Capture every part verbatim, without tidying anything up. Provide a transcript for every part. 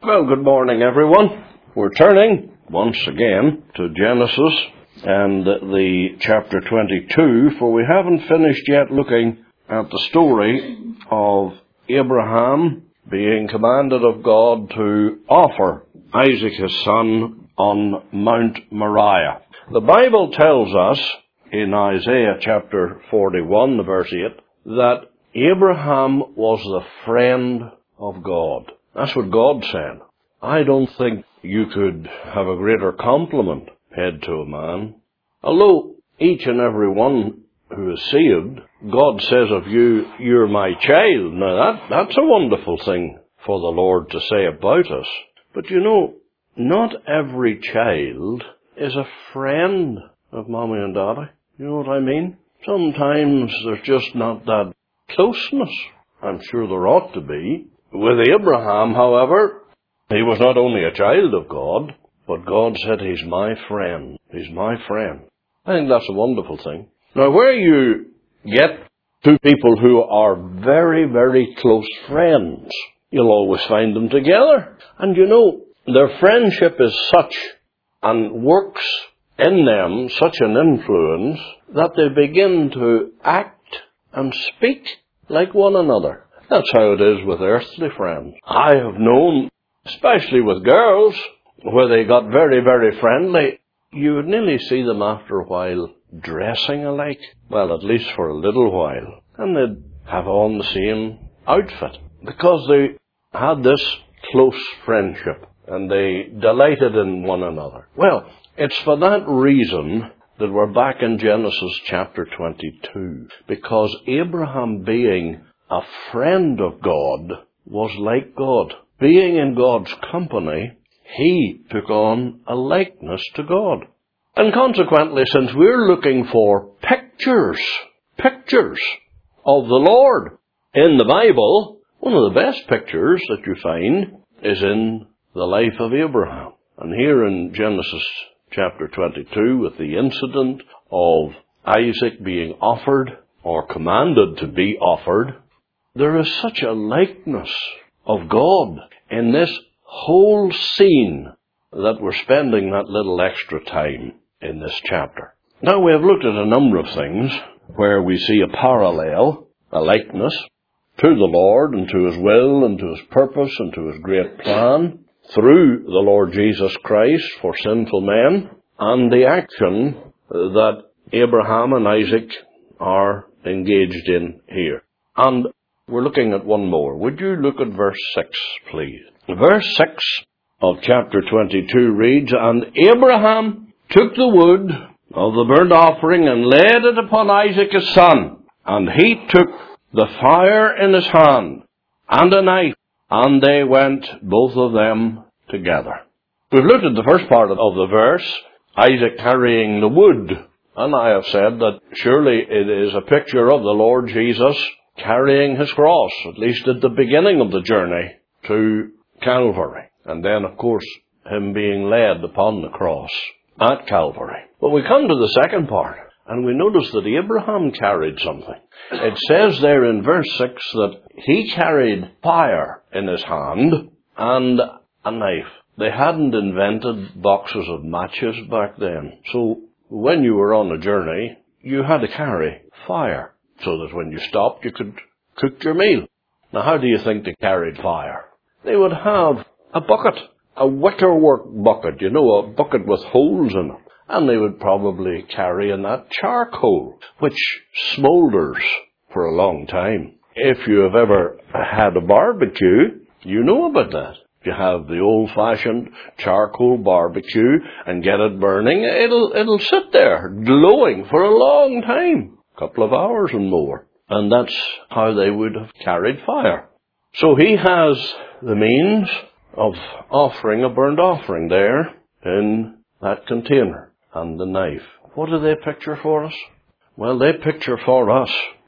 Well, good morning, everyone. We're turning once again to Genesis and the chapter twenty-two, for we haven't finished yet looking at the story of Abraham being commanded of God to offer Isaac his son on Mount Moriah. The Bible tells us in Isaiah chapter forty-one, verse eight, that Abraham was the friend of God. That's what God said. I don't think you could have a greater compliment paid to a man. Although each and every one who is saved, God says of you, you're my child. Now that, that's a wonderful thing for the Lord to say about us. But you know, not every child is a friend of mommy and daddy. You know what I mean? Sometimes there's just not that closeness. I'm sure there ought to be. With Abraham, however, he was not only a child of God, but God said, he's my friend. He's my friend. I think that's a wonderful thing. Now, where you get two people who are very, very close friends, you'll always find them together. And you know, their friendship is such and works in them such an influence that they begin to act and speak like one another. That's how it is with earthly friends. I have known, especially with girls, where they got very, very friendly, you would nearly see them after a while dressing alike. Well, at least for a little while. And they'd have on the same outfit. Because they had this close friendship. And they delighted in one another. Well, it's for that reason that we're back in Genesis chapter twenty-two. Because Abraham, being a friend of God, was like God. Being in God's company, he took on a likeness to God. And consequently, since we're looking for pictures, pictures of the Lord in the Bible, one of the best pictures that you find is in the life of Abraham. And here in Genesis chapter twenty-two, with the incident of Isaac being offered, or commanded to be offered, there is such a likeness of God in this whole scene that we're spending that little extra time in this chapter. Now, we have looked at a number of things where we see a parallel, a likeness, to the Lord and to His will and to His purpose and to His great plan through the Lord Jesus Christ for sinful men, and the action that Abraham and Isaac are engaged in here. And we're looking at one more. Would you look at verse six, please? Verse six of chapter twenty-two reads, And Abraham took the wood of the burnt offering and laid it upon Isaac his son. And he took the fire in his hand and a knife, and they went, both of them, together. We've looked at the first part of the verse, Isaac carrying the wood. And I have said that surely it is a picture of the Lord Jesus carrying his cross, at least at the beginning of the journey to Calvary. And then, of course, him being led upon the cross at Calvary. But we come to the second part, and we notice that Abraham carried something. It says there in verse six that he carried fire in his hand and a knife. They hadn't invented boxes of matches back then. So when you were on a journey, you had to carry fire, so that when you stopped, you could cook your meal. Now, how do you think they carried fire? They would have a bucket, a wickerwork bucket, you know, a bucket with holes in it. And they would probably carry in that charcoal, which smoulders for a long time. If you have ever had a barbecue, you know about that. If you have the old-fashioned charcoal barbecue and get it burning, it'll, it'll sit there glowing for a long time. Couple of hours and more. And that's how they would have carried fire. So he has the means of offering a burnt offering there in that container, and the knife. What do they picture for us? Well, they picture for us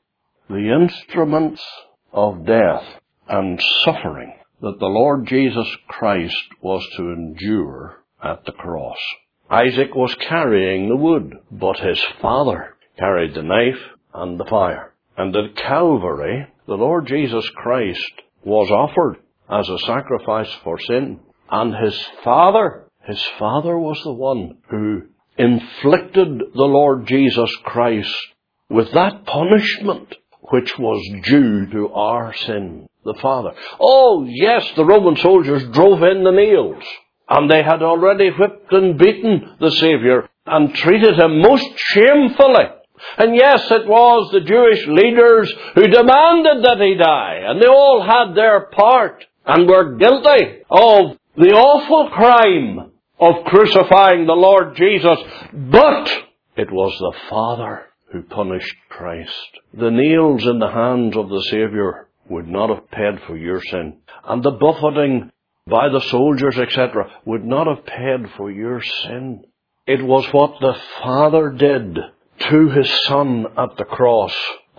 the instruments of death and suffering that the Lord Jesus Christ was to endure at the cross. Isaac was carrying the wood, but his father carried the knife and the fire. And at Calvary, the Lord Jesus Christ was offered as a sacrifice for sin. And his Father, his Father was the one who inflicted the Lord Jesus Christ with that punishment which was due to our sin. The Father. Oh, yes, the Roman soldiers drove in the nails, and they had already whipped and beaten the Savior and treated him most shamefully. And yes, it was the Jewish leaders who demanded that he die, and they all had their part and were guilty of the awful crime of crucifying the Lord Jesus. But it was the Father who punished Christ. The nails in the hands of the Savior would not have paid for your sin. And the buffeting by the soldiers, et cetera, would not have paid for your sin. It was what the Father did to his Son at the cross,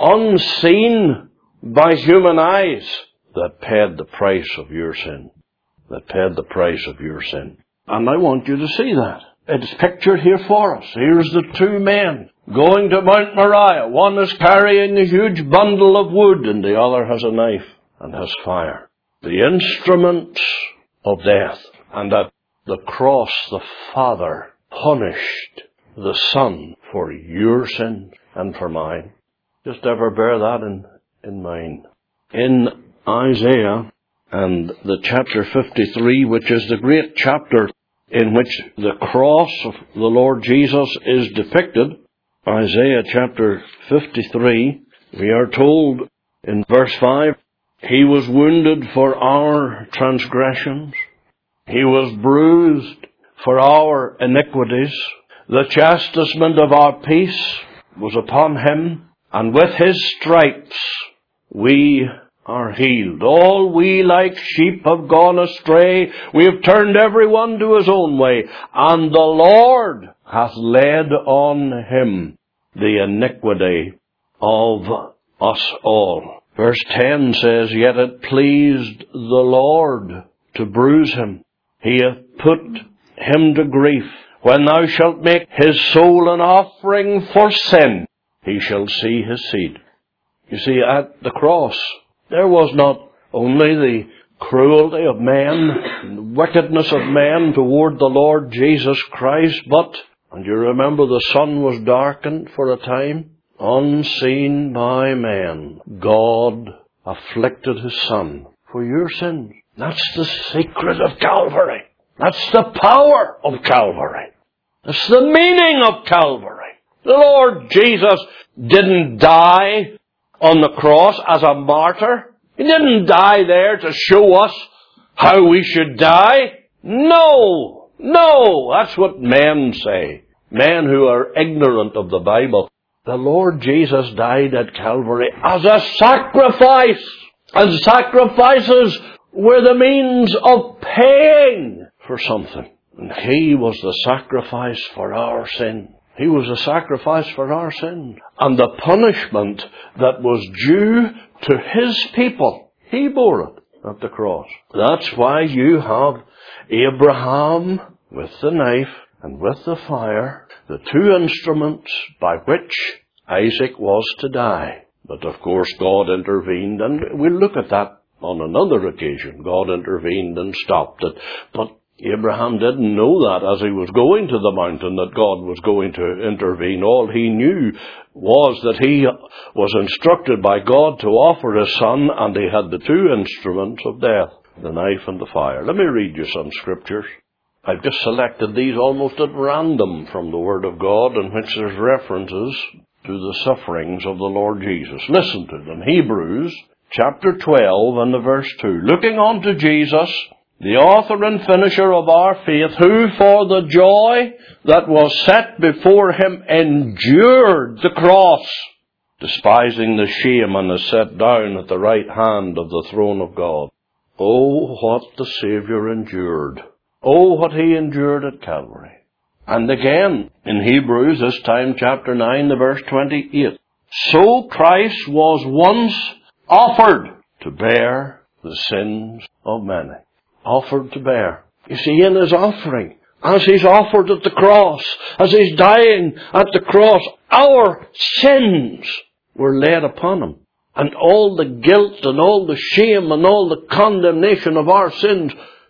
unseen by human eyes, that paid the price of your sin. That paid the price of your sin. And I want you to see that. It's pictured here for us. Here's the two men going to Mount Moriah. One is carrying a huge bundle of wood, and the other has a knife and has fire. The instruments of death. And at the cross, the Father punished the Son for your sin and for mine. Just ever bear that in, in mind. In Isaiah and the chapter fifty-three, which is the great chapter in which the cross of the Lord Jesus is depicted, Isaiah chapter fifty-three, we are told in verse five, he was wounded for our transgressions. He was bruised for our iniquities. The chastisement of our peace was upon him, and with his stripes we are healed. All we like sheep have gone astray. We have turned every one to his own way. And the Lord hath laid on him the iniquity of us all. Verse ten says, yet it pleased the Lord to bruise him. He hath put him to grief. When thou shalt make his soul an offering for sin, he shall see his seed. You see, at the cross, there was not only the cruelty of man, and the wickedness of man toward the Lord Jesus Christ, but, and you remember the sun was darkened for a time, unseen by man, God afflicted his Son for your sins. That's the secret of Calvary. That's the power of Calvary. That's the meaning of Calvary. The Lord Jesus didn't die on the cross as a martyr. He didn't die there to show us how we should die. No, no, that's what men say. Men who are ignorant of the Bible. The Lord Jesus died at Calvary as a sacrifice. And sacrifices were the means of paying for something. And he was the sacrifice for our sin. He was a sacrifice for our sin. And the punishment that was due to his people, he bore it at the cross. That's why you have Abraham with the knife and with the fire, the two instruments by which Isaac was to die. But of course God intervened, and we'll look at that on another occasion. God intervened and stopped it. But Abraham didn't know that as he was going to the mountain, that God was going to intervene. All he knew was that he was instructed by God to offer his son, and he had the two instruments of death, the knife and the fire. Let me read you some scriptures. I've just selected these almost at random from the Word of God, in which there's references to the sufferings of the Lord Jesus. Listen to them. Hebrews chapter twelve and the verse two. Looking unto Jesus, the author and finisher of our faith, who for the joy that was set before him endured the cross, despising the shame, and is set down at the right hand of the throne of God. Oh, what the Saviour endured. Oh, what he endured at Calvary. And again, in Hebrews, this time chapter nine, the verse twenty-eight. So Christ was once offered to bear the sins of many. Offered to bear. You see, in his offering, as he's offered at the cross, as he's dying at the cross, our sins were laid upon him. And all the guilt and all the shame and all the condemnation of our sins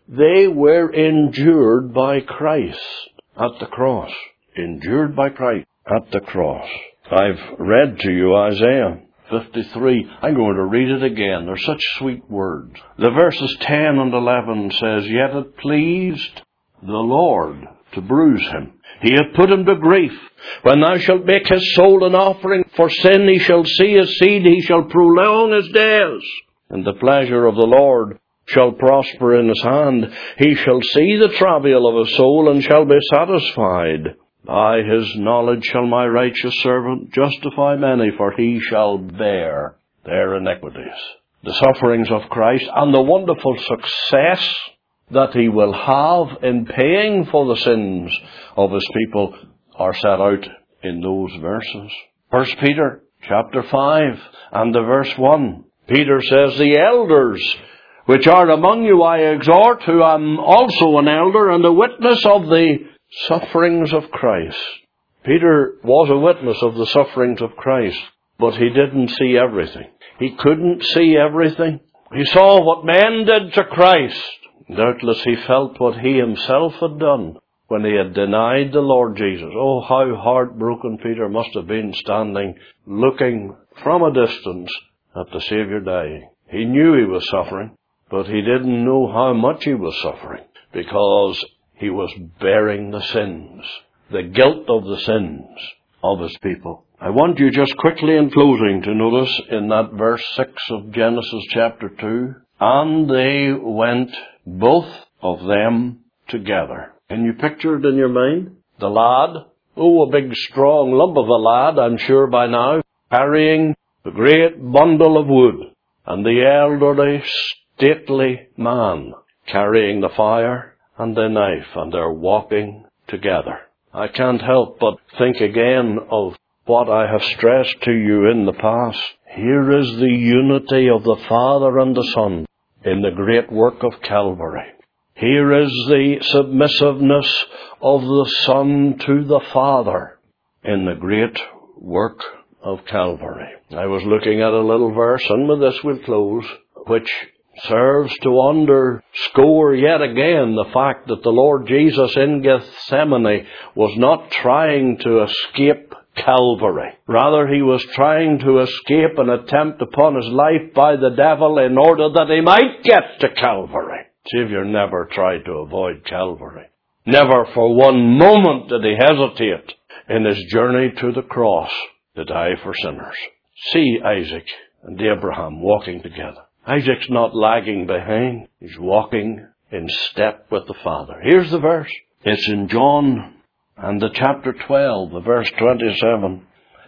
They were endured by Christ at the cross. Endured by Christ at the cross. I've read to you Isaiah fifty-three. I'm going to read it again. They're such sweet words. The verses ten and eleven says, Yet it pleased the Lord to bruise him. He hath put him to grief. When thou shalt make his soul an offering for sin, he shall see his seed, he shall prolong his days. And the pleasure of the Lord shall prosper in his hand. He shall see the travail of his soul, and shall be satisfied. By his knowledge shall my righteous servant justify many, for he shall bear their iniquities. The sufferings of Christ and the wonderful success that he will have in paying for the sins of his people are set out in those verses. First Peter chapter five and the verse one. Peter says, The elders which are among you I exhort, who am also an elder and a witness of the sufferings of Christ. Peter was a witness of the sufferings of Christ, but he didn't see everything. He couldn't see everything. He saw what men did to Christ. Doubtless he felt what he himself had done when he had denied the Lord Jesus. Oh, how heartbroken Peter must have been, standing, looking from a distance at the Saviour dying. He knew he was suffering, but he didn't know how much he was suffering, because he was bearing the sins, the guilt of the sins of his people. I want you just quickly in closing to notice in that verse six of Genesis chapter two, and they went both of them together. Can you picture it in your mind? The lad, oh, a big strong lump of a lad, I'm sure by now, carrying a great bundle of wood, and the elderly, stately man carrying the fire and the knife, and they're walking together. I can't help but think again of what I have stressed to you in the past. Here is the unity of the Father and the Son in the great work of Calvary. Here is the submissiveness of the Son to the Father in the great work of Calvary. I was looking at a little verse, and with this we'll close, which serves to underscore yet again the fact that the Lord Jesus in Gethsemane was not trying to escape Calvary. Rather, he was trying to escape an attempt upon his life by the devil in order that he might get to Calvary. Savior never tried to avoid Calvary. Never for one moment did he hesitate in his journey to the cross to die for sinners. See Isaac and Abraham walking together. Isaac's not lagging behind. He's walking in step with the Father. Here's the verse. It's in John and the chapter twelve, the verse twenty-seven.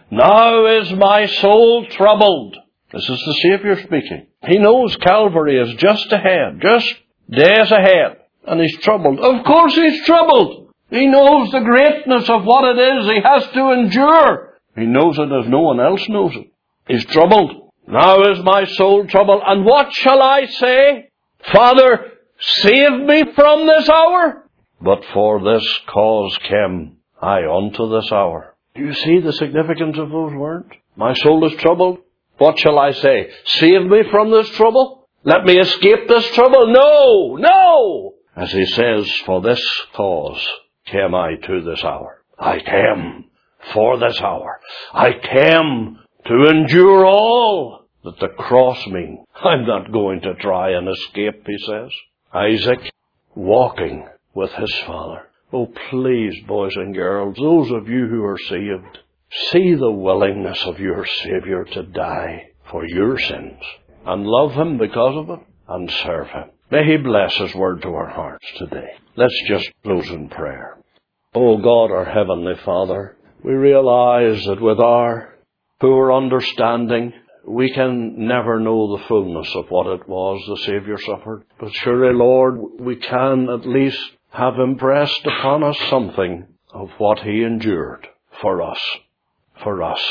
Now is my soul troubled. This is the Savior speaking. He knows Calvary is just ahead, just days ahead, and he's troubled. Of course he's troubled. He knows the greatness of what it is he has to endure. He knows it as no one else knows it. He's troubled. Now is my soul troubled, and what shall I say? Father, save me from this hour. But for this cause came I unto this hour. Do you see the significance of those words? My soul is troubled. What shall I say? Save me from this trouble? Let me escape this trouble? No, no! As he says, for this cause came I to this hour. I came for this hour. I came to endure all that the cross means. I'm not going to try and escape, he says. Isaac walking with his father. Oh, please, boys and girls, those of you who are saved, see the willingness of your Savior to die for your sins, and love him because of it, and serve him. May he bless his word to our hearts today. Let's just close in prayer. Oh God, our Heavenly Father, we realize that with our poor understanding, we can never know the fullness of what it was the Savior suffered. But surely, Lord, we can at least have impressed upon us something of what he endured for us. For us.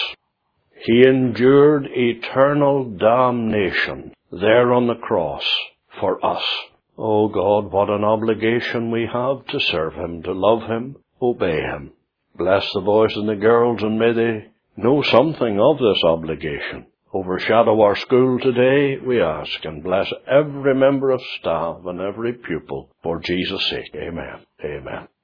He endured eternal damnation there on the cross for us. Oh God, what an obligation we have to serve him, to love him, obey him. Bless the boys and the girls, and may they know something of this obligation. overshadow our school today, we ask, and bless every member of staff and every pupil. For Jesus' sake, amen. Amen.